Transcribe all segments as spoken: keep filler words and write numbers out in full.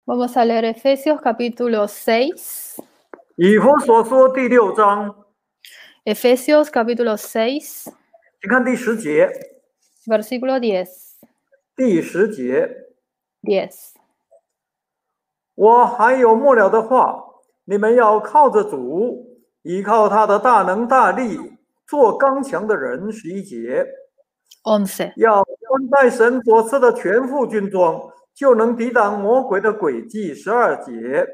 Vamos a leer Efesios capítulo seis. 以弗所书第六章， Efesios capítulo seis, 请看第十节。 versículo diez. 第十节， diez. 我还有末了的话，你们要靠着主，依靠他的大能大力，做刚强的人。十一节， once. 要穿戴神所赐的全副军装，就能抵挡魔鬼的诡计。十二节，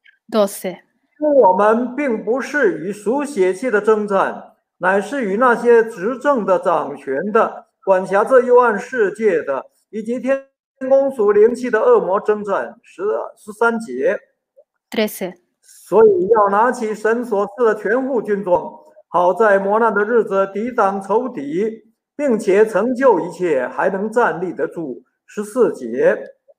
doce. 我们并不是与属血气的征战，乃是与那些执政的、掌权的、管辖这幽暗世界的，以及天宫属灵气的恶魔征战。十十三节， trece. 所以要拿起神所赐的全副军装，好在磨难的日子抵挡仇敌，并且成就一切，还能站立得住。十四节，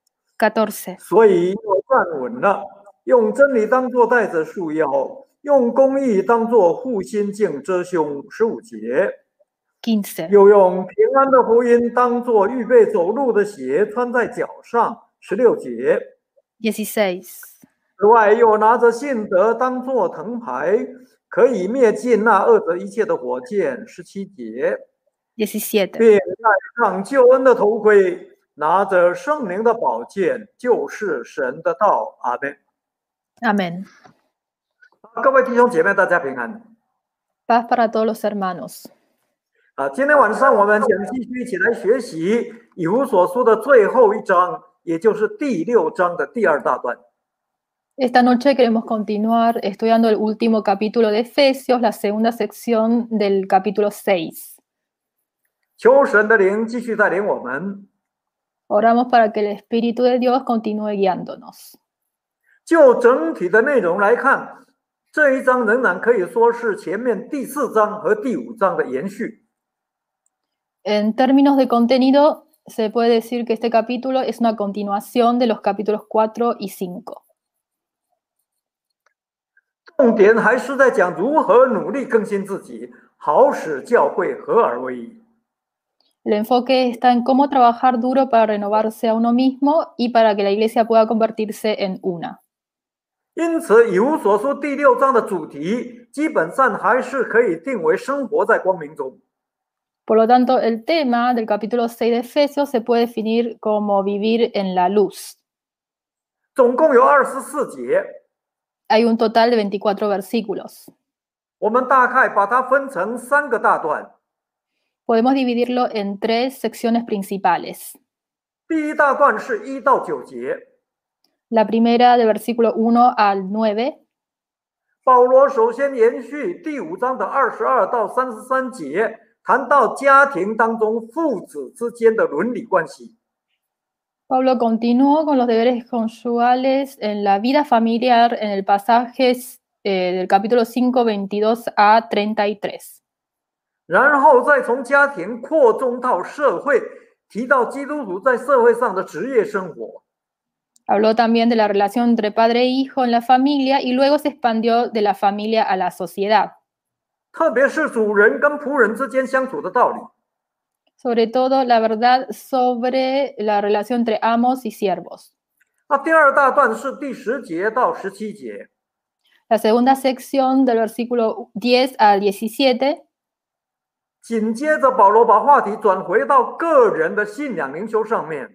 catorce. 所以要站稳了，用真理当作带子束腰，用公义当作护心镜遮胸。十五节， quince. 又用平安的福音当作预备走路的鞋穿在脚上。十六节， dieciséis. 此外又拿着信德当作藤牌，可以灭尽那恶者一切的火箭。十七节， diecisiete. 并戴上救恩的头盔，拿着圣灵的宝剑，就是神的道。阿们。 Amén. 各位弟兄姐妹，大家平安。 Paz para todos los hermanos. 啊，今天晚上我们想继续一起来学习以弗所书的最后一章，也就是第六章的第二大段。 Esta noche queremos continuar estudiando el último capítulo de Efesios, la segunda sección del capítulo seis. 求神的灵继续带领我们。 Oramos para que el Espíritu de Dios continúe guiándonos. 就整体的内容来看，这一章仍然可以说是前面第四章和第五章的延续。 En términos de contenido, se puede decir que este capítulo es una continuación de los capítulos cuatro y cinco. 重点还是在讲如何努力更新自己，好使教会合而为一。 El enfoque está en cómo trabajar duro para renovarse a uno mismo y para que la iglesia pueda convertirse en una. 因此，以弗所书第六章的主题基本上还是可以定为生活在光明中。 Por lo tanto, el tema del capítulo seis de Efesios se puede definir como vivir en la luz. 总共有二十四节， Hay un total de veinticuatro versículos. 我们大概把它分成三个大段。 Podemos dividirlo en tres secciones principales. 第一大段是一到九节， La primera de versículo uno al nueve. 保罗首先延续第五章的二十二到三十三节，谈到家庭当中父子之间的伦理关系。 Pablo continuó con los deberes conyugales en la vida familiar en el pasaje eh, del capítulo cinco, veintidós a treinta y tres. 然后再从家庭扩充到社会，提到基督徒在社会上的职业生活。 Habló también de la relación entre padre e hijo en la familia y luego se expandió de la familia a la sociedad. 特别是主人跟仆人之间相处的道理。 Sobre todo la verdad sobre la relación entre amos y siervos. 那第二大段是第十节到十七节， La segunda sección del versículo diez al diecisiete. 紧接着保罗把话题转回到个人的信仰灵修上面，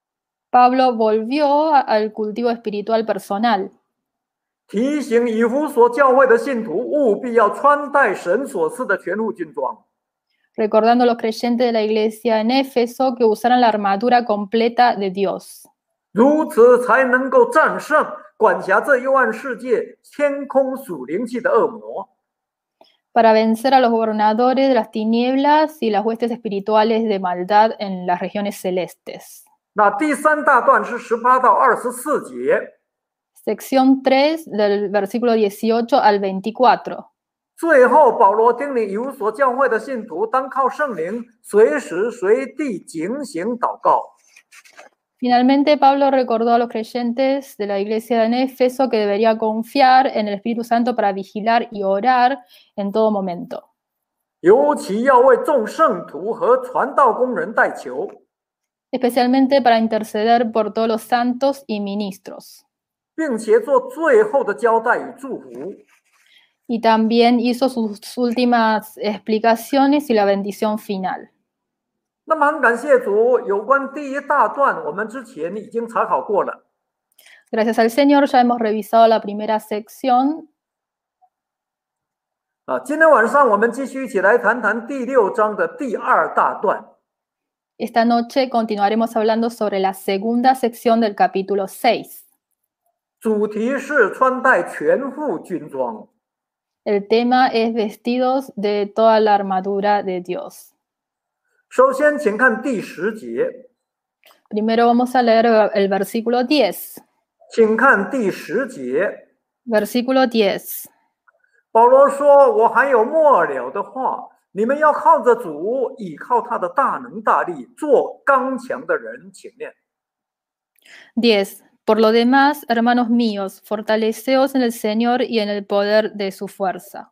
Pablo volvió al cultivo espiritual personal. 提醒以弗所教会的信徒务必要穿戴神所赐的全副军装。 Recordando a los creyentes de la iglesia en Éfeso que usaran la armadura completa de Dios. 如此才能够战胜管辖这幽暗世界天空属灵气的恶魔。 Para vencer a los gobernadores de las tinieblas y las huestes espirituales de maldad en las regiones celestes. 那第三大段是十八到二十四节， Sección tres del versículo dieciocho al veinticuatro. 最后保罗叮咛以弗所教会的信徒当靠圣灵，随时随地警醒祷告。 Finalmente, Pablo recordó a los creyentes de la iglesia en Éfeso que debería confiar en el Espíritu Santo para vigilar y orar en todo momento. 尤其要为众圣徒和传道工人代求。 especialmente para interceder por todos los santos y ministros. 并且做最后的交代与祝福。 Y también hizo sus últimas explicaciones y la bendición final. 那么很感谢主，有关第一大段，我们之前已经查考过了。 Gracias al Señor ya hemos revisado la primera sección. 啊，今天晚上我们继续一起来谈谈第六章的第二大段。 Esta noche continuaremos hablando sobre la segunda sección del capítulo seis. 主题是穿戴全副军装。 El tema es vestidos de toda la armadura de Dios. 首先，请看第十节。 Primero vamos a leer el versículo diez. 请看第十节。 Versículo diez. 保罗说：“我还有末了的话，你们要靠着主，倚靠他的大能大力，做刚强的人。”请念。 diez. Por lo demás, hermanos míos, fortaleceos en el Señor y en el poder de su fuerza.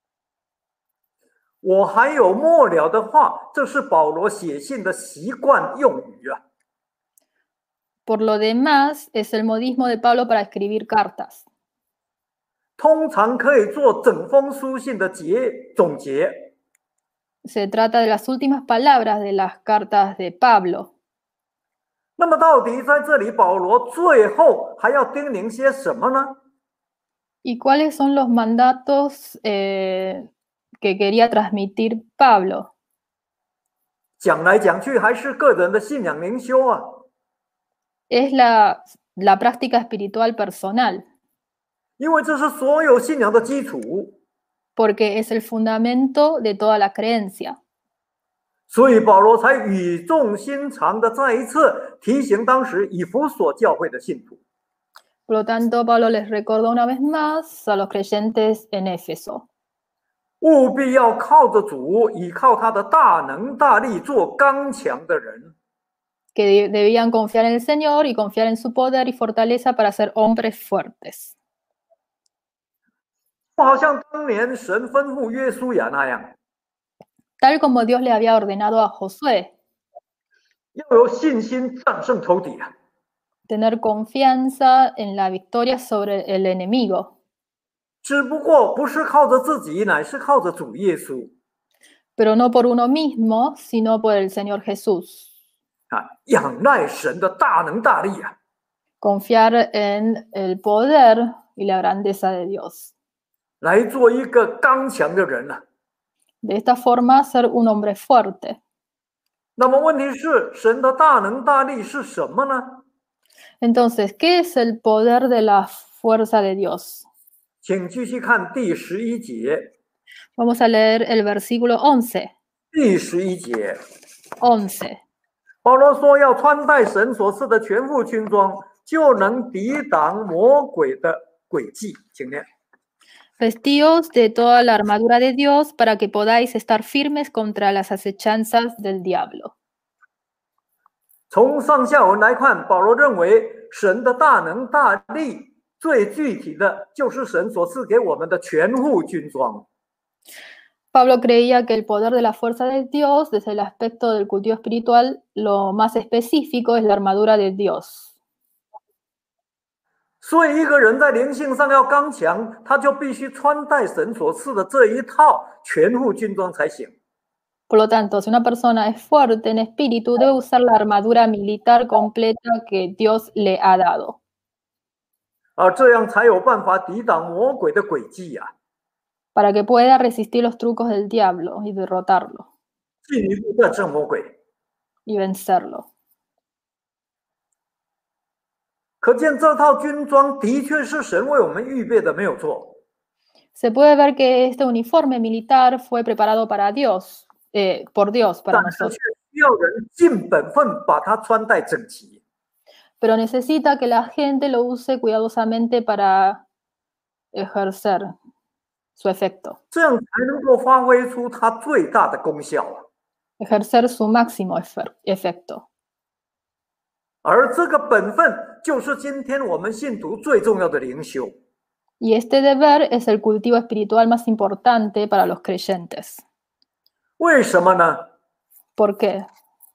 我还有末了的话，这是保罗写信的习惯用语啊。 Por lo demás, es el modismo de Pablo para escribir cartas. 通常可以做整封书信的结总结。 Se trata de las últimas palabras de las cartas de Pablo. 那么到底在这里，保罗最后还要叮咛些什么呢？ ¿Y cuáles son los mandatos eh, que quería transmitir Pablo? 讲来讲去还是个人的信仰灵修啊。 Es la, la práctica espiritual personal. 因为这是所有信仰的基础。 Porque es el fundamento de toda la creencia. 所以保罗才语重心长的再一次提醒当时以弗所教会的信徒。 Por lo tanto, Pablo les recordó una vez más a los creyentes en Éfeso. 务必要靠着主，倚靠他的大能大力，做刚强的人。 Que debían confiar en el Señor y confiar en su poder y fortaleza para ser hombres fuertes. 好像当年神吩咐约书亚那样， Tal como Dios le había ordenado a Josué, 要有信心战胜仇敌啊！ tener confianza en la victoria sobre el enemigo. 只不过不是靠着自己，乃是靠着主耶稣 Pero no por uno mismo, sino por el Señor Jesús. 啊，仰赖神的大能大力啊！ Confiar en el poder y la grandeza de Dios. 来做一个刚强的人啊！ De esta forma, ser un hombre fuerte. 那么问题是，神的大能大力是什么呢？ Entonces, ¿qué es el poder de la fuerza de Dios? 请继续看第十一节。 Vamos a leer el versículo once. 第十一节， once. 保罗说要穿戴神所赐的全副军装，就能抵挡魔鬼的诡计。请念。 Vestíos de toda la armadura de Dios para que podáis estar firmes contra las acechanzas del diablo. 从上下文来看，保罗认为神的大能大力最具体的就是神所赐给我们的全副军装。 Pablo creía que el poder de la fuerza de Dios, desde el aspecto del cultivo espiritual, lo más específico es la armadura de Dios. 所以，一个人在灵性上要刚强，他就必须穿戴神所赐的这一套全副军装才行。 Por lo tanto, si una persona es fuerte en espíritu, debe usar la armadura militar completa que Dios le ha dado. 啊，这样才有办法抵挡魔鬼的诡计啊！ Para que pueda resistir los trucos del diablo y derrotarlo 进一步战胜魔鬼。 y vencerlo. 可见这套军装的确是神为我们预备的，没有错。 Se puede ver que este uniforme militar fue preparado para Dios, eh, por Dios para 但是 nosotros. 却需要人尽本分把它穿戴整齐。 Pero necesita que la gente lo use cuidadosamente para ejercer su efecto, 这样才能够发挥出它最大的功效啊！ ejercer su máximo efer- efecto. 而这个本分就是今天我们信徒最重要的灵修。 Y este deber es el cultivo espiritual más importante para los creyentes. 为什么呢？ ¿Por qué?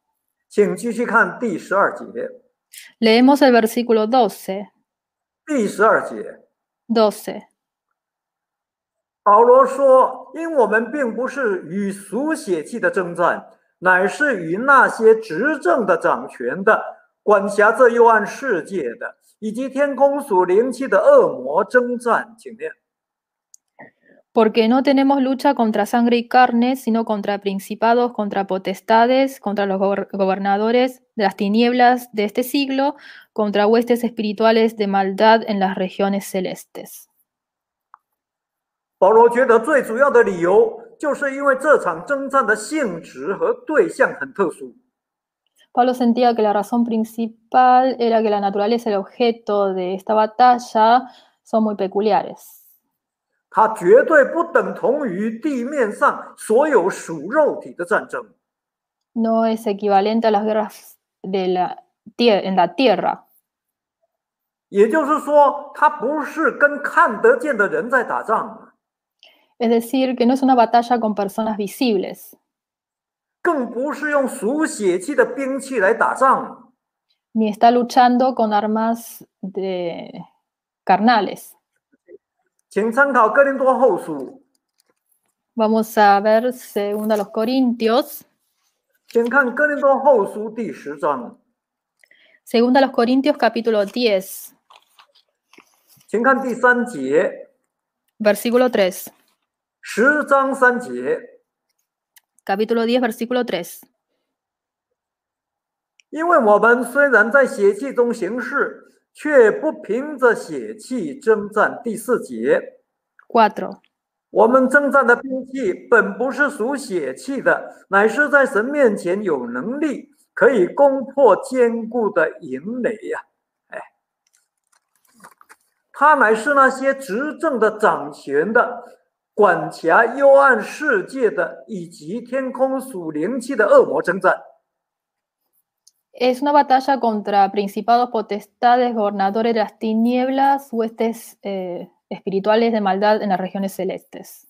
请继续看第十二节。 Leemos el versículo doce. 第十二节， doce. 保罗说：“因我们并不是与属血气的征战，乃是与那些执政的、掌权的、管辖这幽暗世界的，以及天空属灵气的恶魔征战。”请念。 Porque no tenemos lucha contra sangre y carne, sino contra principados, contra potestades, contra los gobernadores de las tinieblas de este siglo, contra huestes espirituales de maldad en las regiones celestes. 保罗觉得最主要的理由，就是因为这场征战的性质和对象很特殊。 Pablo sentía que la razón principal era que la naturaleza y el objeto de esta batalla son muy peculiares. 它绝对不等同于地面上所有属肉体的战争。 No es equivalente a las guerras de la, en la tierra. 也就是说，它不是跟看得见的人在打仗。 Es decir, que no es una batalla con personas visibles. 更不是用属血气的兵器来打仗。 Ni está luchando con armas de carnales. 请参考哥林多后书。 Vamos a ver segunda los Corintios. 请看哥林多后书第十章。 Segunda los Corintios capítulo diez. 请看第三节。 Versículo tres. 十章三节。 Capítulo diez, versículo tres. 因为我们虽然在血气中行事，却不凭着血气征战。第四节。 cuatro. 我们征战的兵器本不是属血气的，乃是在神面前有能力，可以攻破坚固的营垒呀！哎，他乃是那些执政的、掌权的、管辖幽暗世界的，以及天空属灵气的恶魔征战。 Es una batalla contra principados, potestades, gobernadores de las tinieblas, huestes eh, espirituales de maldad en las regiones celestes.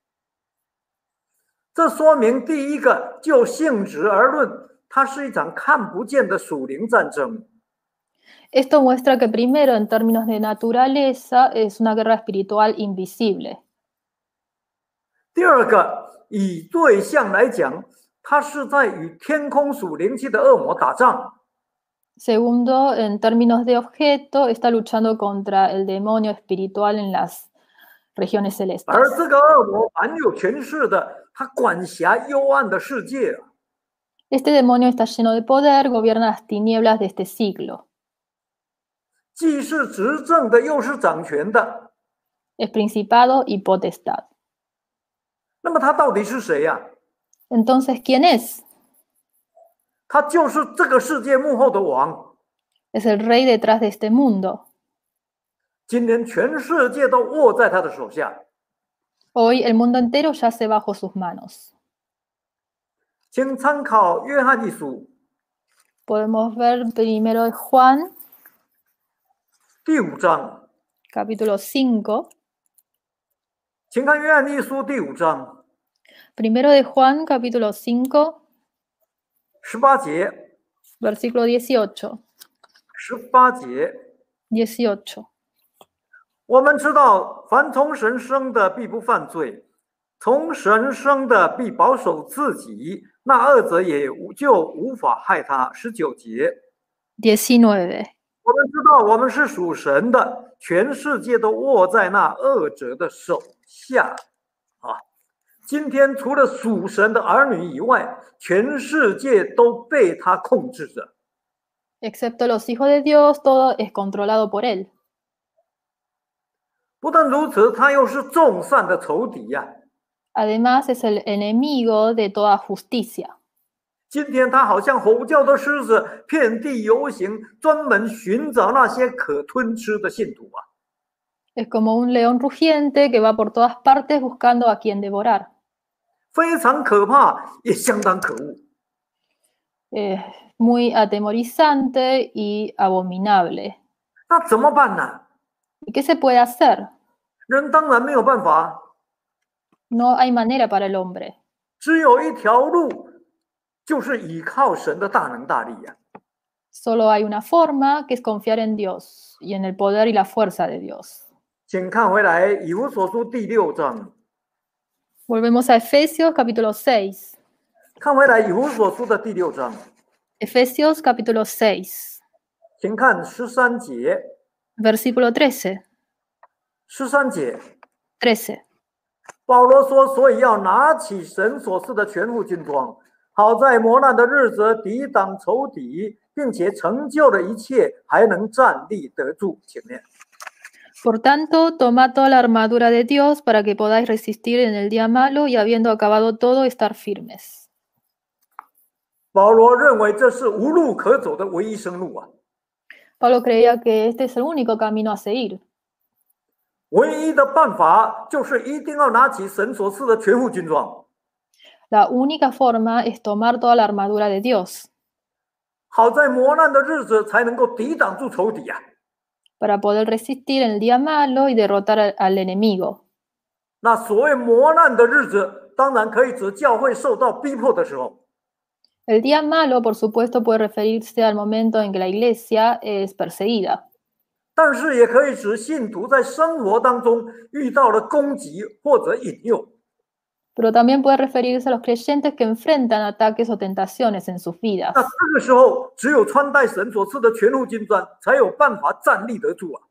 这说明，第一个，就性质而论，它是一场看不见的属灵战争。 Esto muestra que primero, en términos de naturaleza, es una guerra espiritual invisible. 第二个，以对象来讲，它是在与天空属灵气的恶魔打仗。 Segundo, en términos de objeto, está luchando contra el demonio espiritual en las regiones celestes. 而这个恶魔蛮有权势的，他管辖幽暗的世界。 Este demonio está lleno de poder, gobierna las tinieblas de este siglo. 既是执政的，又是掌权的。 Es principado y potestad. 那么他到底是谁呀？ Entonces, ¿quién es? 他就是这个世界幕后的王。 Es el rey detrás de este mundo. 今天全世界都握在他的手下。 Hoy el mundo entero yace bajo sus manos. 请参考约翰一书 Podemos ver primero de Juan, 第五章。 capítulo cinco. 请看约翰一书第五章 Primero de Juan, capítulo cinco, 十八节。 versículo dieciocho. 十八节， dieciocho. 我们知道，凡从神生的必不犯罪，从神生的必保守自己，那恶者也就无法害他。十九节， diecinueve. 我们知道，我们是属神的，全世界都握在那恶者的手下。啊，今天除了属神的儿女以外，全世界都被他控制着。 Excepto los hijos de Dios, todo es controlado por él. 不但如此，他又是众善的仇敌呀、啊。 Además, es el enemigo de toda justicia. 今天他好像吼叫的狮子，遍地游行，专门寻找那些可吞吃的信徒啊。 Es como un león rugiente que va por todas partes buscando a quien devorar. 非常可怕，也相当可恶。 Es muy atemorizante y abominable. 那怎么办呢？ ¿Y qué se puede hacer? 人当然没有办法， No hay manera para el hombre. 只有一条路， 就是依靠神的大能大力呀、啊。 Solo hay una forma, que es confiar en Dios y en el poder y la fuerza de Dios. 请看回来《以弗所书》第六章。 Volvemos a Efesios capítulo seis. 看回来《以弗所书》的第六章。 Efesios capítulo seis. 请看十三节。 Versículo trece. 十三节。 trece. 保罗说：“所以要拿起神所赐的全副军装，好在磨难的日子抵挡仇敌，并且成就了一切，还能站立得住。”请念。 Por tanto, tomad toda la armadura de Dios para que podáis resistir en el día malo y habiendo acabado todo, estar firmes. 保罗认为这是无路可走的唯一生路啊。 Pablo creía que este es el único camino a seguir. 唯一的办法就是一定要拿起神所赐的全副军装。 La única forma es tomar toda la armadura de Dios. 好在磨难的日子才能够抵挡住仇敌啊。 Para poder resistir en el día malo y derrotar al, al enemigo. 那所谓磨难的日子，当然可以指教会受到逼迫的时候。 El día malo, por supuesto, puede referirse al momento en que la iglesia es perseguida. 但是也可以指信徒在生活当中遇到了攻击或者引诱。 Pero también puede referirse a los creyentes que enfrentan ataques o tentaciones en sus vidas. 那这个时候，只有穿戴神所赐的全副军装，才有办法站立得住啊。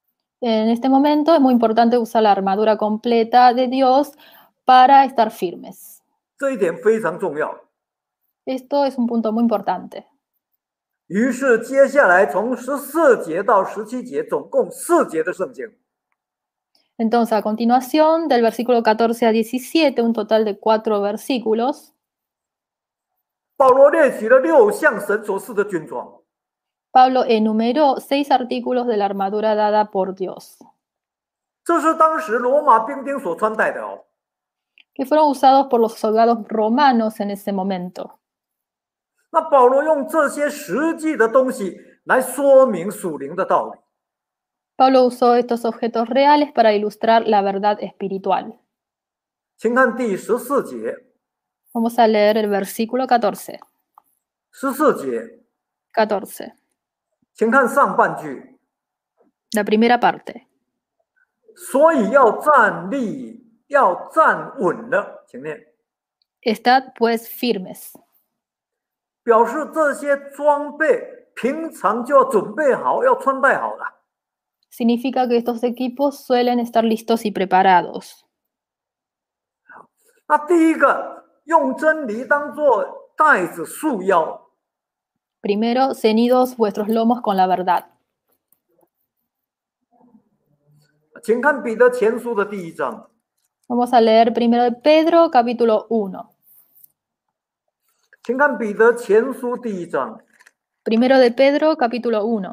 En este momento es muy importante usar la armadura completa de Dios para estar firmes. 这一点非常重要。 Esto es un punto muy importante. 于是接下来从十四节到十七节，总共四节的圣经。 Entonces, a continuación, del versículo catorce a diecisiete, un total de cuatro versículos. 保罗列举了六项神所赐的军装。 Pablo enumeró seis artículos de la armadura dada por Dios. 这是当时罗马兵丁所穿戴的哦。 Que fueron usados por los soldados romanos en ese momento. 那保罗用这些实际的东西来说明属灵的道理。 Pablo usó estos objetos reales para ilustrar la verdad espiritual. 请看第十四节。 Vamos a leer el versículo catorce. 十四节。 catorce. 请看上半句。 La primera parte. 所以要站立，要站稳了，请念。 Estad pues firmes. 表示这些装备平常就要准备好，要穿戴好了。 Significa que estos equipos suelen estar listos y preparados. 那第一个，用真理当作带子束腰。 Primero, ceñidos vuestros lomos con la verdad. 请看彼得前书的第一章。 Vamos a leer primero de Pedro, capítulo uno. 请看彼得前书第一章。 Primero de Pedro, capítulo uno.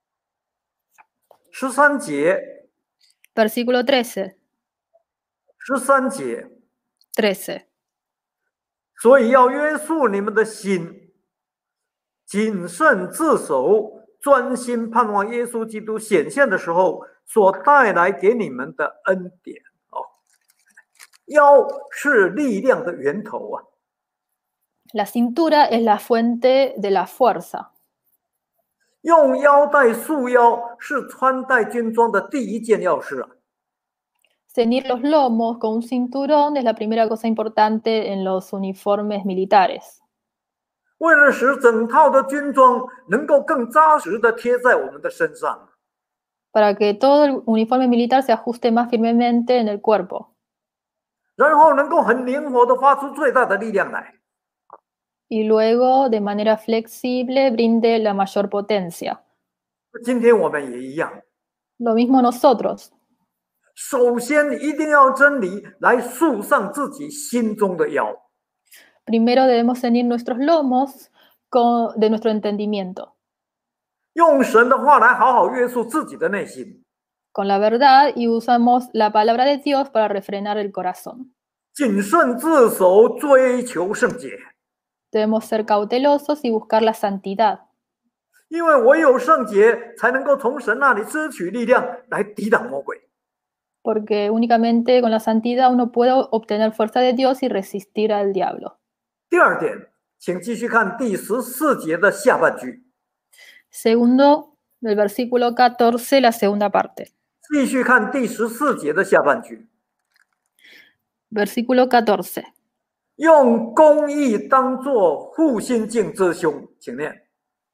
十三节。 Versículo trece. 十三节。 trece. 所以要约束你们的心，谨慎自守，专心盼望耶稣基督显现的时候所带来给你们的恩典。哦，腰是力量的源头啊。 La cintura es la fuente de la fuerza. 用腰带束腰是穿戴军装的第一件要事啊。 Ceñir los lomos con un cinturón es la primera cosa importante en los uniformes militares. 为了使整套的军装能够更扎实地贴在我们的身上。 Para que todo el uniforme militar se ajuste más firmemente en el cuerpo. 然后能够很灵活地发出最大的力量来。 Y luego, de manera flexible, brinde la mayor potencia. 今天我们也一样。 Lo mismo nosotros. 首先一定要真理来束上自己心中的腰。 Primero debemos ceñir nuestros lomos con, de nuestro entendimiento. 用神的话来好好约束自己的内心。 Con la verdad y usamos la palabra de Dios para refrenar el corazón. 谨慎自守，追求圣洁。 Debemos ser cautelosos y buscar la santidad. 因为唯有圣洁，才能够从神那里支取力量来抵挡魔鬼。 Porque únicamente con la santidad uno puede obtener fuerza de Dios y resistir al diablo. 第二点， 请继续看第十四节的下半句。 Segundo, del versículo catorce, la segunda parte. 继续看第十四节的下半句。 Versículo catorce. 用公义当作护心镜遮胸，请念。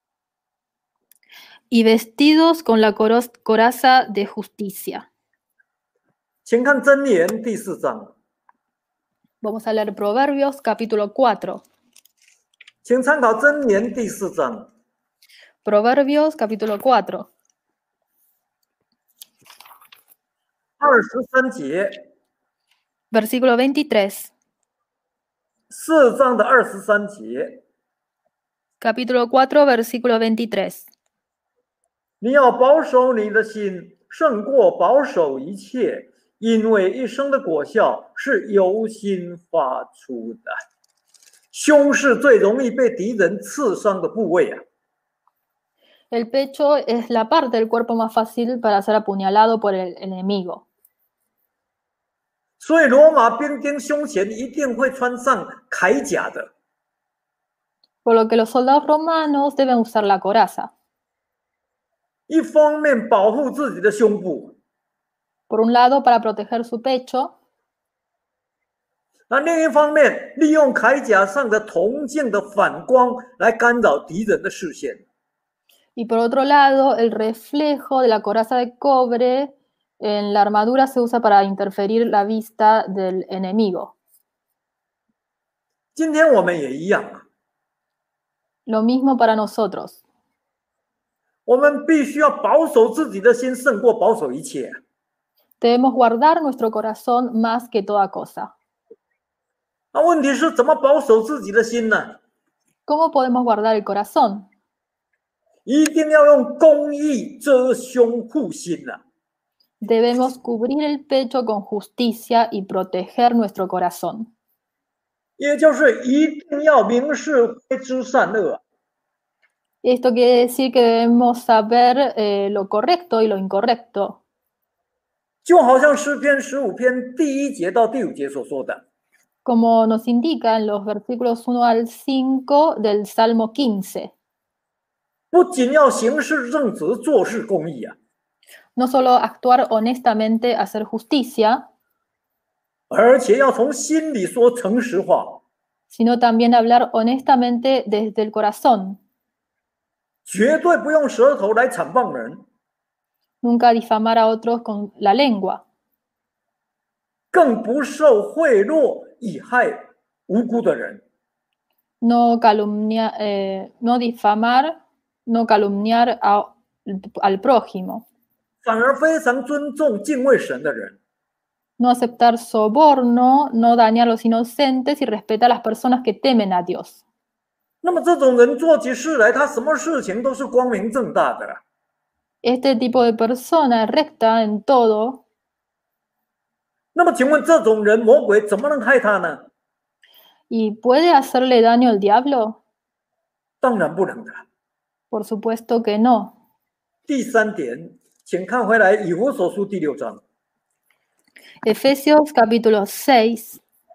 Y vestidos con la coros- coraza de justicia. 请看箴言第四章。 Vamos a leer Proverbios capítulo cuatro. 请参考箴言第四章。 Proverbios capítulo cuatro. 二十三节。 Versículo veintitrés. 四章的二十三节。 Capítulo cuatro, versículo veintitrés. 你要保守你的心，胜过保守一切，因为一生的果效是由心发出的。胸是最容易被敌人刺伤的部位啊。 El pecho es la parte del cuerpo más fácil para ser apuñalado por el enemigo. 所以罗马兵丁胸前一定会穿上铠甲的。 Por lo que los soldados romanos deben usar la coraza. 一方面保护自己的胸部， Por un lado, para proteger su pecho. 那另一方面利用铠甲上的铜镜的反光来干扰敌人的视线。 Y por otro lado, el reflejo de la coraza de cobre en la armadura se usa para interferir la vista del enemigo. 今天我们也一样啊， Lo mismo para nosotros. 我们必须要保守自己的心，胜过保守一切。 Debemos guardar nuestro corazón más que toda cosa. 那问题是怎么保守自己的心呢？ ¿Cómo podemos guardar el corazón? 一定要用公义遮胸护心啊！ Debemos cubrir el pecho con justicia y proteger nuestro corazón. 也就是一定要明示非知善恶。 Esto quiere decir que debemos saber eh, lo correcto y lo incorrecto. 就好像诗篇十五篇第一节到第五节所说的， Como nos indica en los versículos uno al cinco del Salmo quince. 不仅要行事正直，做事公义啊， No solo actuar honestamente, hacer justicia, 而且要从心里说诚实话， sino también hablar honestamente desde el corazón. 绝对不用舌头来诽谤人， Nunca difamar a otros con la lengua. 更不受贿赂以害无辜的人。 No calumniar, eh, no difamar, no calumniar a- al prójimo. 反而非常尊重敬畏神的人。 No aceptar soborno, no dañar a los inocentes y respetar a las personas que temen a Dios. 那么这种人做起事来，他什么事情都是光明正大的。 Este tipo de persona es recta en todo. 那么请问这种人，魔鬼怎么能害他呢？ ¿Y puede hacerle daño el diablo? 当然不能的。 Por supuesto que no. 第三点，请看回来以弗所书第六章。 Efesios capítulo seis.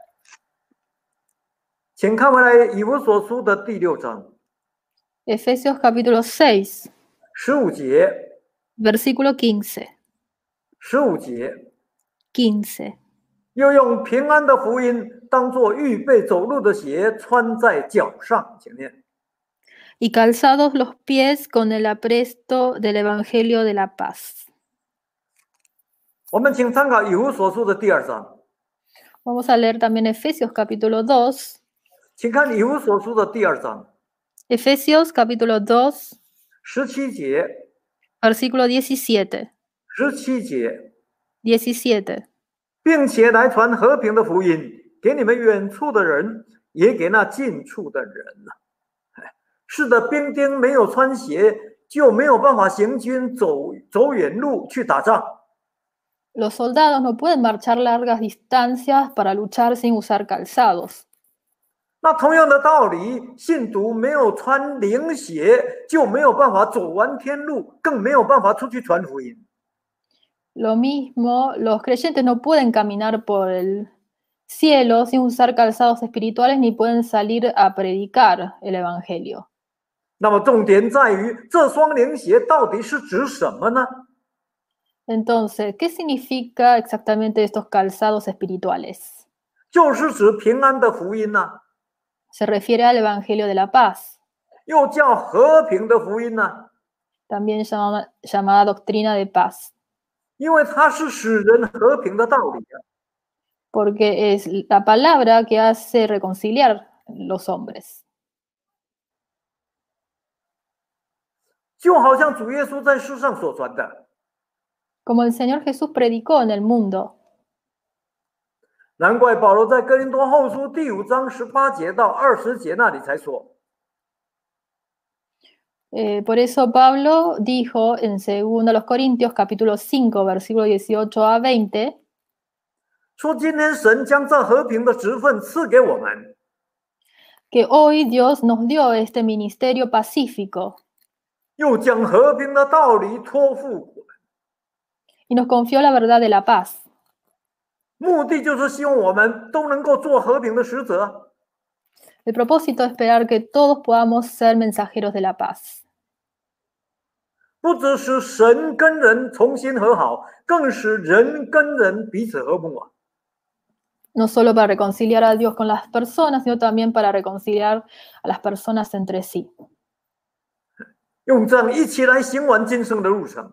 请看回来以弗所书的第六章 Efesios capítulo seis, 十五节， versículo quince. 十五节， quince. 又用平安的福音当作预备走路的鞋穿在脚上，请念。 Y calzados los pies con el apresto del evangelio de la paz. 我们请参考以弗所书的第二章， Vamos a leer también Efesios capítulo dos. 请看以弗所书的第二章 Efesios capítulo dos, 十七节， versículo diecisiete. 十七节， diecisiete. 并且来传和平的福音，给你们远处的人，也给那近处的人了。哎，是的，兵丁没有穿鞋，就没有办法行军走走远路去打仗。 Los soldados no pueden marchar largas distancias para luchar sin usar calzados. 那同样的道理，信徒没有穿灵鞋，就没有办法走完天路，更没有办法出去传福音。 Lo mismo, los creyentes no pueden caminar por el, cielo sin usar calzados espirituales ni pueden salir a predicar el evangelio. 那么重点在于这双灵鞋到底是指什么呢？ Entonces, ¿qué significa exactamente estos calzados espirituales? 就是指平安的福音呐、啊， Se refiere al evangelio de la paz, 又叫和平的福音呐、啊， también llamada, llamada doctrina de paz, 因为它是使人和平的道理啊。 porque es la palabra que hace reconciliar los hombres. 就好像主耶稣在世上所传的， Como el Señor Jesús predicó en el mundo. 难怪保罗在哥林多后书第五章十八节到二十节那里才说， Eh, por eso Pablo dijo en segundo los Corintios capítulo cinco versículo dieciocho a veinte, 说今天神将这和平的职分赐给我们， que hoy Dios nos dio este ministerio pacífico 又将和平的道理托付我们， y nos confió la verdad de la paz. 目的就是希望我们都能够做和平的使者。 El propósito es esperar que todos podamos ser mensajeros de la paz. 不只是神跟人重新和好，更使人跟人彼此和睦啊！ No solo para reconciliar a Dios con las personas, sino también para reconciliar a las personas entre sí. 用这样一起来行完今生的路程。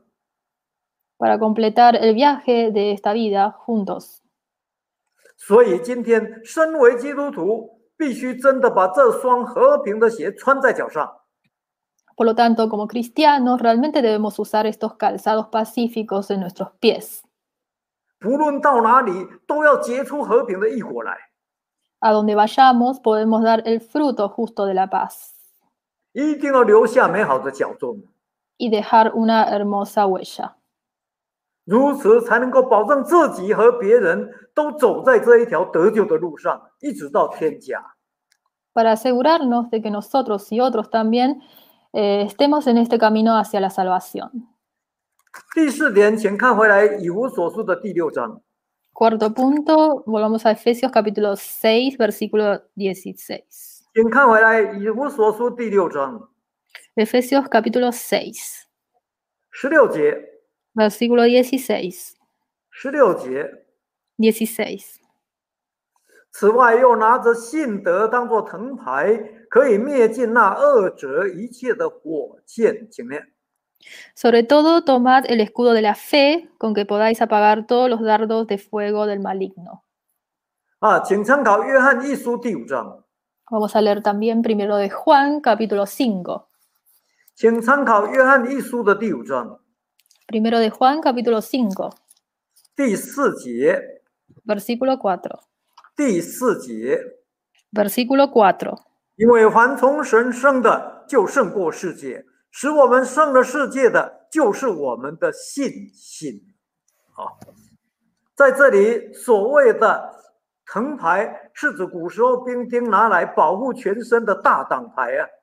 Para completar el viaje de esta vida juntos. 所以今天身为基督徒，必须真的把这双和平的鞋穿在脚上。 Por lo tanto, como cristianos, realmente debemos usar estos calzados pacíficos en nuestros pies. 不论到哪里，都要结出和平的义果来。 A donde vayamos, podemos dar el fruto justo de la paz. 一定要留下美好的脚踪， Y dejar una hermosa huella. 如此才能够保证自己和别人都走在这一条得救的路上，一直到天家。 Para asegurarnos de que nosotros y otros también eh, estemos en este camino hacia la salvación. 第四点，请看回来以弗所书的第六章。 Cuarto punto, volvamos a Efesios capítulo seis, versículo dieciséis. 请看回来以弗所书第六章 Efesios capítulo seis, 十六节， versículo dieciséis. 十六节。 dieciséis. 此外，又拿着信德当作藤牌，可以灭尽那恶者一切的火箭。请念。 Sobre todo, tomad el escudo de la fe, con que podáis apagar todos los dardos de fuego del maligno. 啊，请参考约翰一书第五章， Vamos a leer también primero de Juan, capítulo cinco. 请参考约翰一书的第五章 Primero de Juan, capítulo cinco, 第四节， versículo cuatro. 第四节， Versículo cuatro. 因为凡从神生的，就胜过世界；使我们胜了世界的，就是我们的信心。啊，在这里所谓的藤牌，是指古时候兵丁拿来保护全身的大挡牌啊。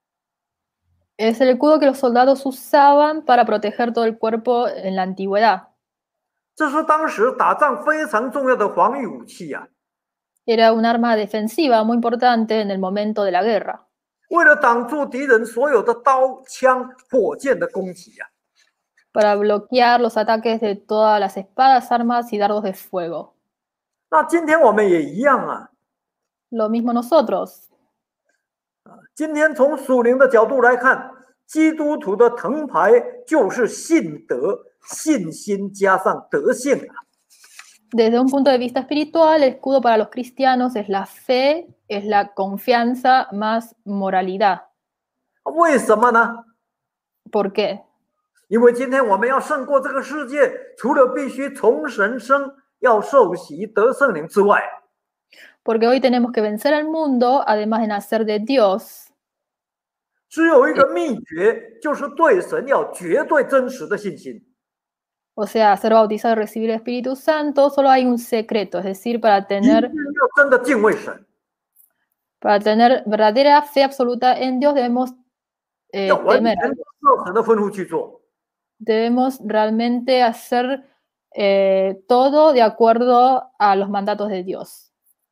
Es el escudo que los soldados usaban para proteger todo el cuerpo en la antigüedad. 这是当时打仗非常重要的防御武器啊。 Era un arma defensiva muy importante en el momento de la guerra. 为了挡住敌人所有的刀、枪、火箭的攻击啊。 Para bloquear los ataques de todas las espadas, armas y dardos de fuego. 那今天我们也一样啊。 Lo mismo nosotros. 今天从属灵的角度来看，基督徒的藤牌就是信德、信心加上德性啊。 Desde un punto de vista espiritual, el escudo para los cristianos es la fe, es la confianza más moralidad. 为什么呢？ ¿Por qué? 因为今天我们要胜过这个世界，除了必须从神生、要受洗得圣灵之外， Porque hoy tenemos que vencer al mundo, además de nacer de Dios. 只有一个秘诀，就是对神要绝对真实的信心。 O sea, ser bautizado y recibir el Espíritu Santo, solo hay un secreto, es decir, para 一 tener, 定要真的敬畏神， para tener verdadera fe absoluta en Dios debemos eh, 要完 temer, 全照神的吩咐去做。 debemos realmente hacer eh, todo de acuerdo a los mandatos de Dios.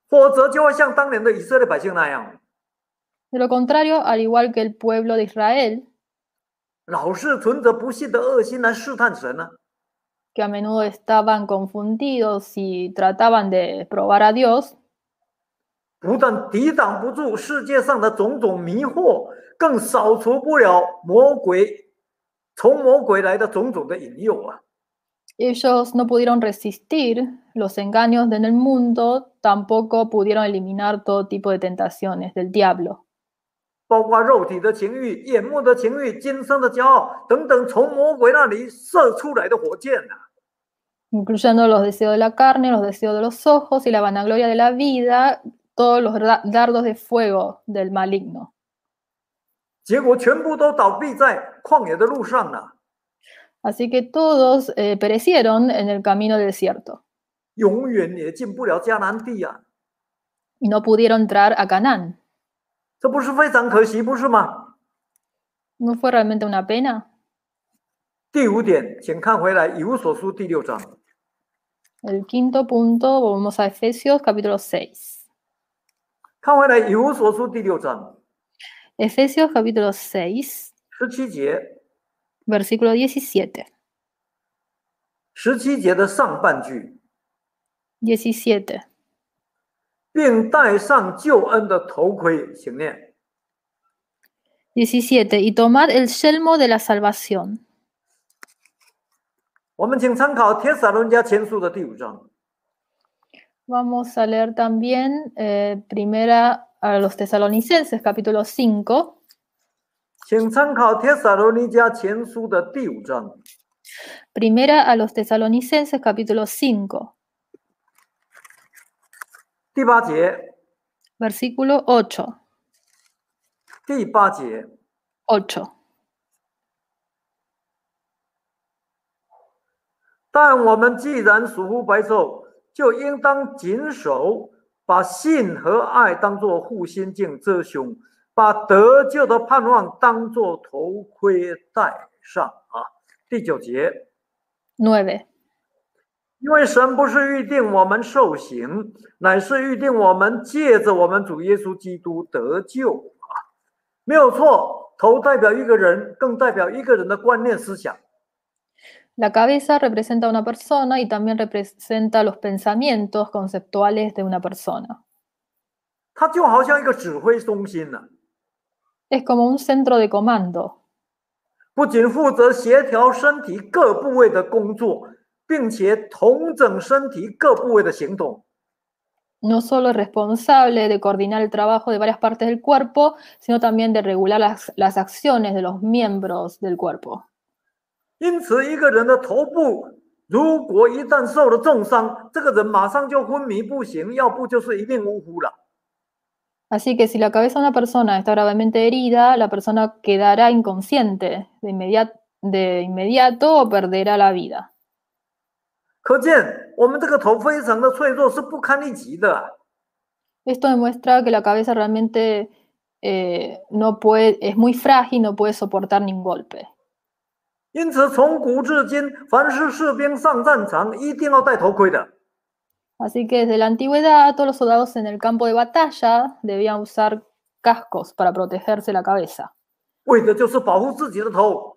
否则就会像当年的以色列百姓那样， De lo contrario, al igual que el pueblo de Israel, 老是存着不信的恶心来试探神呢、啊。 que a menudo estaban confundidos y trataban de probar a Dios, 不但抵挡不住世界上的种种迷惑，更扫除不了魔鬼从魔鬼来的种种的引诱啊。 ellos no pudieron resistir los engaños en el mundo, tampoco pudieron eliminar todo tipo de tentaciones del diablo. 包括肉体的情欲、眼目的情欲、今生的骄傲等等，从魔鬼那里射出来的火箭啊， incluyendo los deseos de la carne, los deseos de los ojos y la vanagloria de la vida, todos los dardos de fuego del maligno. 结果全部都倒闭在旷野的路上了。 Así que todos eh, perecieron en el camino del desierto. 永远也进不了迦南地啊！ Y no pudieron entrar a Canaán. 这不是非常可惜，不是吗？ ¿No fue realmente una pena? 第五点，请看回来以弗所书第六章。 El quinto punto, volvemos a Efesios capítulo seis. 看回来以弗所书第六章。 Efesios capítulo seis. 十七节。 Versículo diecisiete. 十七节的上半句。 diecisiete. 并戴上救恩的头盔，请念。 diecisiete. Y tomad el yelmo de la salvación. 我们请参考帖撒罗尼迦前书的第五章。 Vamos a leer también eh, primera a los tesalonicenses capítulo cinco. 请参考帖撒罗尼迦前书的第五章。 Primera a los tesalonicenses capítulo cinco. 第八节。 Versículo ocho. 第八节。 ocho. 但我们既然属乎白昼，就应当谨守，把信和爱当作护心镜遮胸，把得救的盼望当作头盔戴上啊。第九节。 nueve. 因为神不是预定我们受刑，乃是预定我们借着我们主耶稣基督得救啊，没有错。头代表一个人，更代表一个人的观念思想。 La cabeza representa a una persona y también representa los pensamientos conceptuales de una persona. 它就好像一个指挥中心呢、啊。 Es como un centro de comando. 不仅负责协调身体各部位的工作，并且统整身体各部位的行动。 No solo es responsable de coordinar el trabajo de varias partes del cuerpo, sino también de regular las, las acciones de los miembros del cuerpo. 因此，一个人的头部如果一旦受了重伤，这个人马上就昏迷不醒，要不就是一命呜呼了。 Así que si la cabeza de una persona está gravemente herida, la persona quedará inconsciente de, inmediat de inmediato o perderá la vida. 可见，我们这个头非常的脆弱，是不堪一击的、啊。 Esto demuestra que la cabeza realmente eh, no puede, es muy frágil, no puede soportar ningún golpe. 因此，从古至今，凡是士兵上战场，一定要戴头盔的。 Así que desde la antigüedad, todos los soldados en el campo de batalla debían usar cascos para protegerse la cabeza. 为的就是保护自己的头。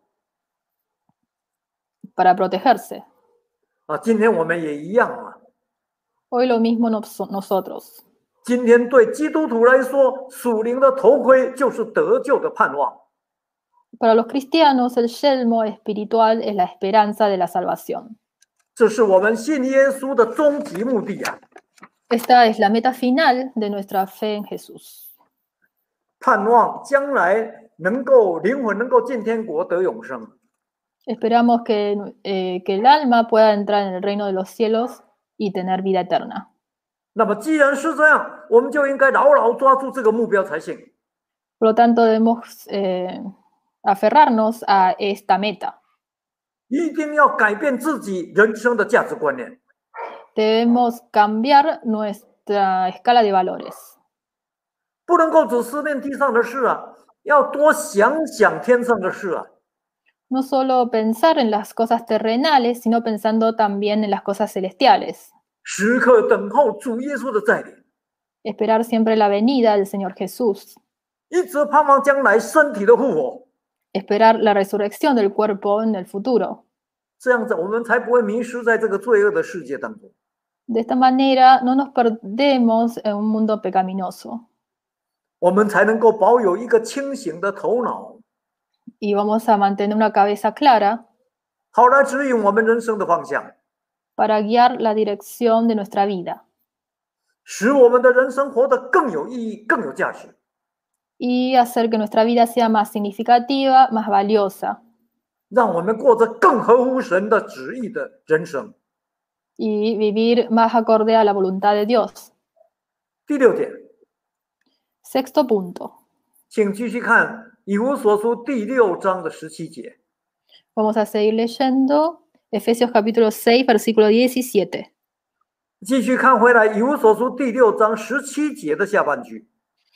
Para protegerse. 啊，今天我们也一样啊。 Hoy lo mismo nos, nosotros. 今天对基督徒来说，属灵的头盔就是得救的盼望。 Para los cristianos, el yelmo espiritual es la esperanza de la salvación. 这是我们信耶稣的终极目的啊！ Esta es la meta final de nuestra fe en Jesús. 盼望将来能够灵魂能够进天国得永生。 Esperamos que, eh, que el alma pueda entrar en el reino de los cielos y tener vida eterna. 那么既然是这样，我们就应该牢牢抓住这个目标才行。 Por lo tanto, debemos eh, aferrarnos a esta meta. 一定要改变自己人生的价值观念。 Debemos cambiar nuestra escala de valores. 不能够只思念地上的事啊，要多想想天上的事啊。 No solo pensar en las cosas terrenales, sino pensando también en las cosas celestiales. 时刻等候主耶稣的再临。 esperar siempre la venida del Señor Jesús, 一直盼望将来身体的复活， esperar la resurrección del cuerpo en el futuro. 这样子我们才不会迷失在这个罪恶的世界当中。 De esta manera no nos perdemos en un mundo pecaminoso 我们才能够保有一个清醒的头脑， y vamos a mantener una cabeza clara 好来指引我们人生的方向， para guiar la dirección de nuestra vida 使我们的人生活得更有意义、更有价值。 y hacer que nuestra vida sea más significativa, más valiosa 让我们过着更合乎神的旨意的人生。 y vivir más acorde a la voluntad de Dios. 第六点， Sexto punto. 请继续看以弗所书第六章的十七节。 Vamos a seguir leyendo Efesios capítulo seis, versículo diecisiete. 继续看回来，以弗所书第六章十七节的下半句。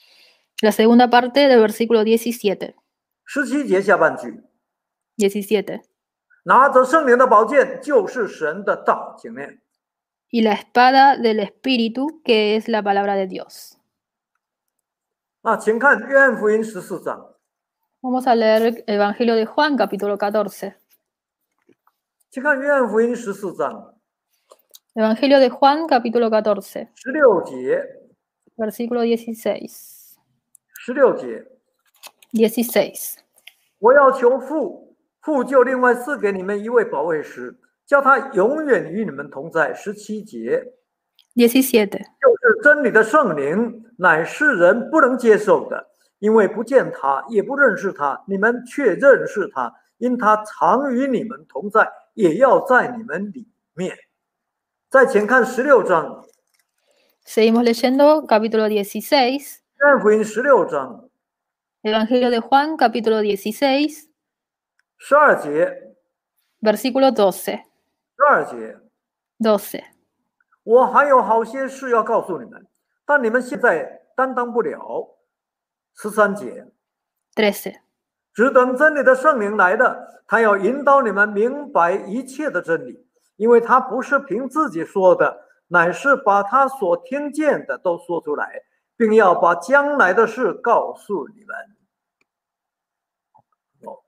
La segunda parte del versículo diecisiete. 十七节下半句， diecisiete. 拿着圣灵的宝剑，就是神的道。请念。 Y la espada del Espíritu, que es la palabra de Dios. 啊，请看约翰福音十四章。 Vamos a leer el Evangelio de Juan, capítulo catorce. 请看约翰福音十四章 Evangelio de Juan, capítulo catorce, 十六节， versículo dieciséis. 十六节， dieciséis. 我要求父，父就另外赐给你们一位保惠师，叫他永远与你们同在。十七节， diecisiete. 就是真理的圣灵，乃世人不能接受的，因为不见他，也不认识他，你们却认识他，因他常与你们同在，也要在你们里面。再请看十六章， Seguimos leyendo capítulo dieciséis. 约翰福音十六章 Evangelio de Juan, capítulo dieciséis, 十二节， versículo doce. 十二节， doce. 我还有好些事要告诉你们，但你们现在担当不了。十三节， trece. 只等真理的圣灵来的，他要引导你们明白一切的真理，因为他不是凭自己说的，乃是把他所听见的都说出来，并要把将来的事告诉你们。哦，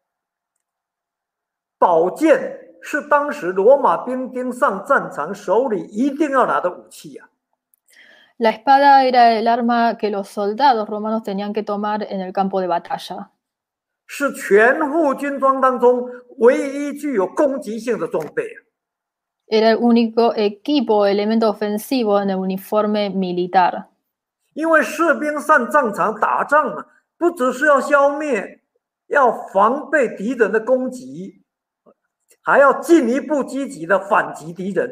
宝剑是当时罗马兵丁上战场手里一定要拿的武器呀、啊。 La espada era el arma que los soldados romanos tenían que tomar en el campo de batalla. 是全副军装当中唯一具有攻击性的装备。 Era el único equipo, elemento ofensivo en el uniforme militar. 因为士兵上战场打仗啊，不只是要消灭，要防备敌人的攻击，还要进一步积极的反击敌人。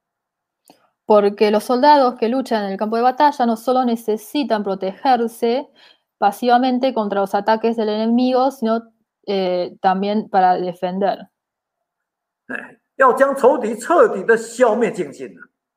Porque los soldados que luchan en el campo de batalla no solo necesitan protegerse pasivamente contra los ataques del enemigo, sino eh, también para defender. 哎，要将仇敌彻底的消灭尽尽。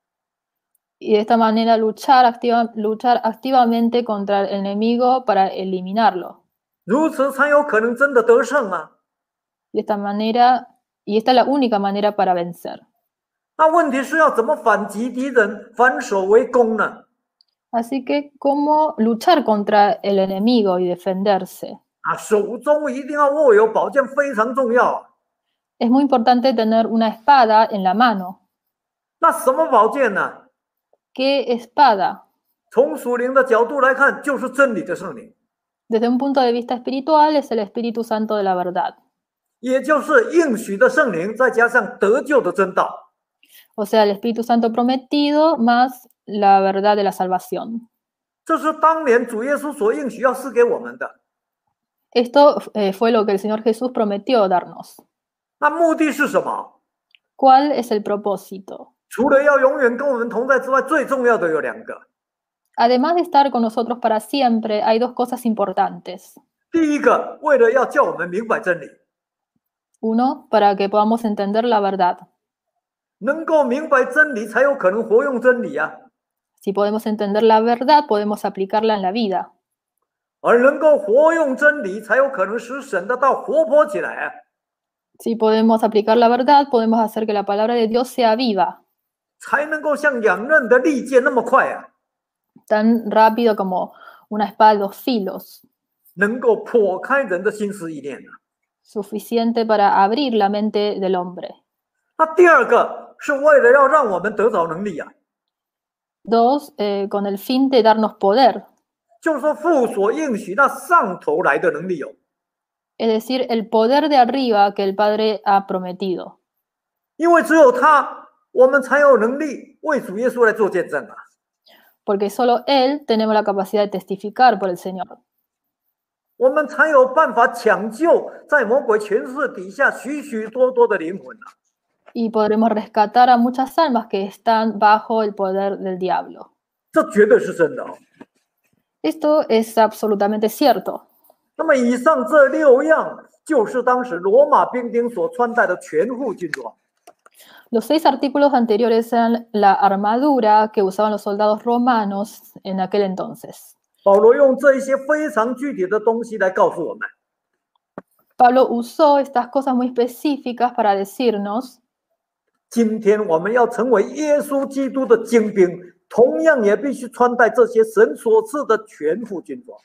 Y de esta manera luchar, activa, luchar activamente contra el enemigo para eliminarlo. 如此才有可能真的得胜啊！ De esta manera, y esta es la única manera para vencer. 那问题是要怎么反击敌人，反守为攻呢？ Así que, ¿cómo luchar contra el enemigo y defenderse? 啊，手中一定要握有宝剑，非常重要。 Es muy importante tener una espada en la mano. 那什么宝剑呢？ ¿Qué espada? 从属灵的角度来看，就是真理的圣灵， Desde un punto de vista espiritual, es el Espíritu Santo de la verdad. 也就是应许的圣灵，再加上得救的真道。 O sea, el Espíritu Santo prometido más la verdad de la salvación. 这是当年主耶稣所应许要赐给我们的。 Esto eh, fue lo que el Señor Jesús prometió darnos. 那目的是什么？ ¿Cuál es el propósito? 除了要永远跟我们同在之外，最重要的有两个。 Además de estar con nosotros para siempre, hay dos cosas importantes. 第一个，为了要叫我们明白真理， Uno, para que podamos entender la verdad. 能够明白真理，才有可能活用真理啊。 Si podemos entender la verdad, podemos aplicarla en la vida. 而能够活用真理，才有可能使神的道活泼起来啊。 Si podemos aplicar la verdad, podemos hacer que la palabra de Dios sea viva. 才能够像两刃的利剑那么快啊。 tan rápido como una espada de dos filos, 能够破开人的心思意念啊。 suficiente para abrir la mente del hombre. 那第二个是为了要让我们得着能力啊， Dos, eh, con el fin de darnos poder, 就是说父所应许那上头来的能力哦。 es decir, el poder de arriba que el Padre ha prometido. 因为只有他，我们才有能力为主耶稣来做见证啊。 Porque solo Él tenemos la capacidad de testificar por el Señor. 我们才有办法抢救在魔鬼权势底下许许多多的灵魂啊。 Y podremos rescatar a muchas almas que están bajo el poder del diablo. 这绝对是真的哦。 Esto es absolutamente cierto. 那么以上这六样就是当时罗马兵丁所穿戴的全副军装。 Los seis artículos anteriores eran la armadura que usaban los soldados romanos en aquel entonces. 保罗用这一些非常具体的东西来告诉我们， Pablo usó estas cosas muy específicas para decirnos, 今天我们要成为耶稣基督的精兵，同样也必须穿戴这些神所赐的全副军装。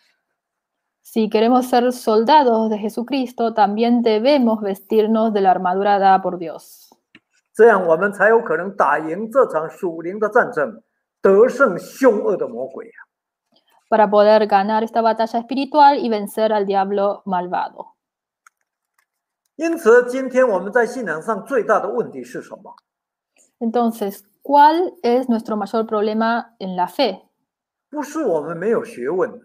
si queremos ser soldados de Jesucristo, también debemos vestirnos de la armadura dada por Dios. 这样我们才有可能打赢这场属灵的战争，得胜凶恶的魔鬼啊！ Para poder ganar esta batalla espiritual y vencer al diablo malvado. 因此，今天我们在信仰上最大的问题是什么？ Entonces, ¿cuál es nuestro mayor problema en la fe? 不是我们没有学问，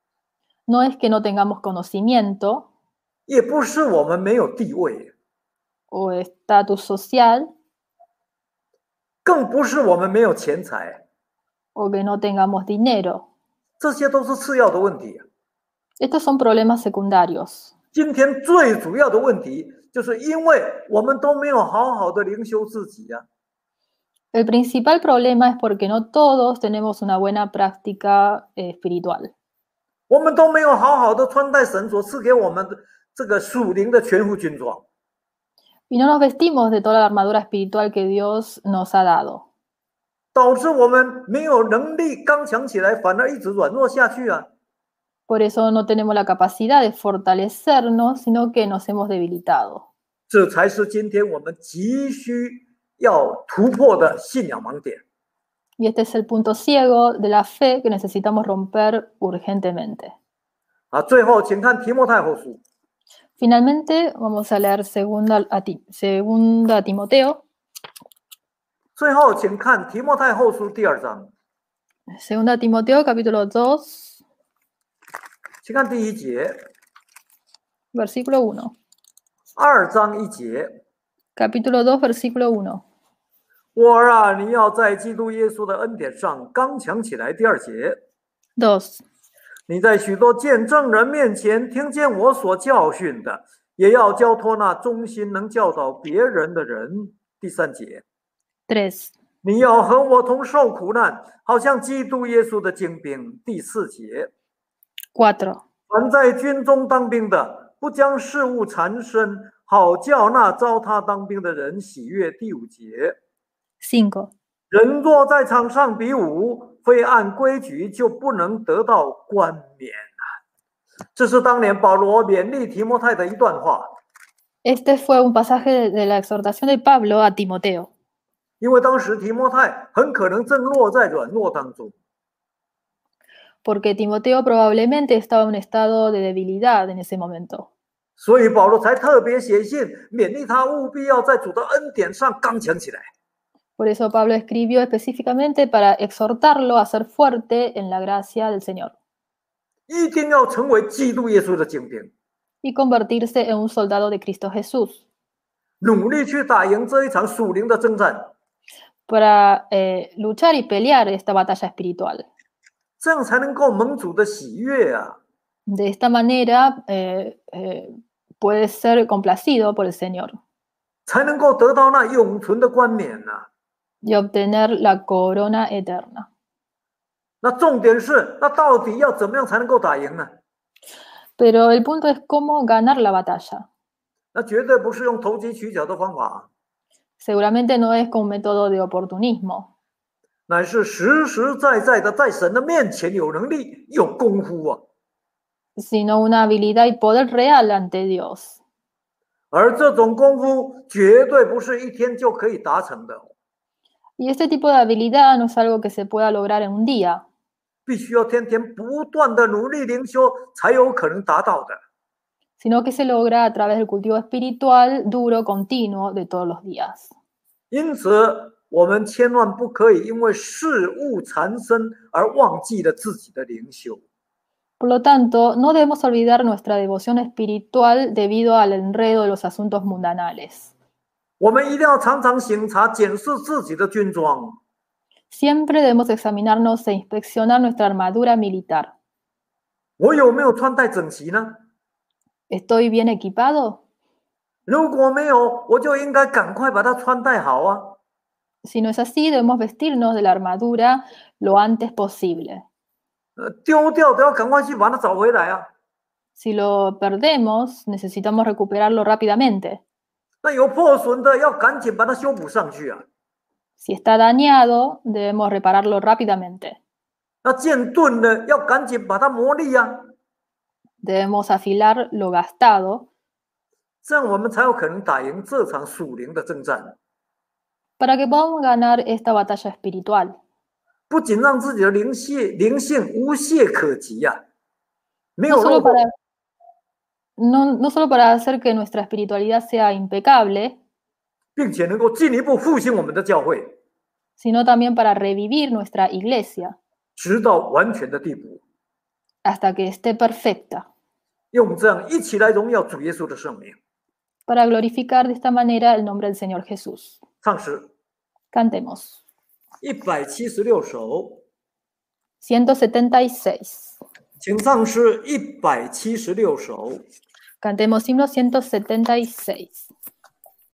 No es que no tengamos conocimiento 也不是我们没有地位， o estatus social 更不是我们没有钱财， o que no tengamos dinero. 这些都是次要的问题。 Estos son problemas secundarios. 今天最主要的问题，就是因为我们都没有好好的灵修自己啊。 El principal problema es porque no todos tenemos una buena práctica eh, espiritual. 我们都没有好好的穿戴神所赐给我们的这个属灵的全副军装， Y no nos vestimos de toda la armadura espiritual que Dios nos ha dado. 导致我们没有能力刚强起来，反而一直软弱下去啊。 Por eso no tenemos la capacidad de fortalecernos, sino que nos hemos debilitado. 这才是今天我们急需要突破的信仰盲点。 Y este es el punto ciego de la fe que necesitamos romper urgentemente. 啊，最后请看提摩太后书， Finalmente, vamos a leer segunda a, Ti- segunda a Timoteo. 最后请看提摩太后书第二章， Segunda a Timoteo, capítulo dos, 请看第一节， versículo uno. 二章一节。 Capítulo dos, versículo uno. 我儿啊，你要在基督耶稣的恩典上刚强起来。第二节， dos. 你在许多见证人面前听见我所教训的，也要交托那忠心能教导别人的人。第三节， tres. 你要和我同受苦难，好像基督耶稣的精兵。第四节， cuatro. 凡在军中当兵的，不将事物缠身，好叫那招他当兵的人喜悦。第五节， cinco. 人若在场上比武，非按规矩，就不能得到冠冕啊！这是当年保罗勉励提摩太的一段话。 Este fue un pasaje de, de la exhortación de Pablo a Timoteo, 因为当时提摩太很可能正落在软弱当中， porque Timoteo probablemente estaba en un estado de debilidad en ese momento. 所以保罗才特别写信勉励他，务必要在主的恩典上刚强起来。 Por eso Pablo escribió específicamente para exhortarlo a ser fuerte en la gracia del Señor 一定要成为基督耶稣的精兵， y convertirse en un soldado de Cristo Jesús 努力去打赢这一场属灵的征战， para eh, luchar y pelear esta batalla espiritual. 这样才能够蒙主的喜悦啊！ De esta manera eh, eh, puede ser complacido por el Señor 才能够得到那永存的冠冕啊！ y obtener la corona eterna. 那重点是，那到底要怎么样才能够打赢呢？ Pero el punto es cómo ganar la batalla. 那绝对不是用投机取巧的方法， Seguramente no es con un método de oportunismo, 乃是实实在在的在神的面前有能力、有功夫啊。 sino una habilidad y poder real ante Dios. 而这种功夫绝对不是一天就可以达成的， Y este tipo de habilidad no es algo que se pueda lograr en un día, 必须要天天不断的努力灵修才有可能达到的。 sino que se logra a través del cultivo espiritual duro, continuo, de todos los días. 因此，我们千万不可以因为事物缠身而忘记了自己的灵修。 Por lo tanto, no debemos olvidar nuestra devoción espiritual debido al enredo de los asuntos mundanales. 我们一定要常常省察检视自己的军装， Siempre debemos examinarnos e inspeccionar nuestra armadura militar. 我有没有穿戴整齐呢？ ¿Estoy bien equipado? 如果没有，我就应该赶快把它穿戴好啊。 Si no es así, debemos vestirnos de la armadura lo antes posible. 呃，丢掉都要赶快去把它找回来啊。 Si lo perdemos, necesitamos recuperarlo rápidamente. 那有破损的，要赶紧把它修补上去啊。 Si está dañado, debemos repararlo rápidamente. 那剑钝的，要赶紧把它磨利啊。 Debemos afilar lo gastado 这样我们才有可能打赢这场属灵的征战。 para que podamos ganar esta batalla espiritual. 不仅让自己的灵性灵性无懈可击呀、啊，没 No 有 solo 漏洞， para, no, no solo para hacer que nuestra espiritualidad sea impecable, 并且能够进一步复兴我们的教会， sino también para revivir nuestra iglesia 直到完全的地步， hasta que esté perfecta, 用这样一起来荣耀主耶稣的圣名。 para glorificar de esta manera el nombre del Señor Jesús. 唱诗 Cantemos. 一百七十六首， ciento setenta y seis. 请唱诗一百七十六首。 Cantemos himno ciento setenta y seis.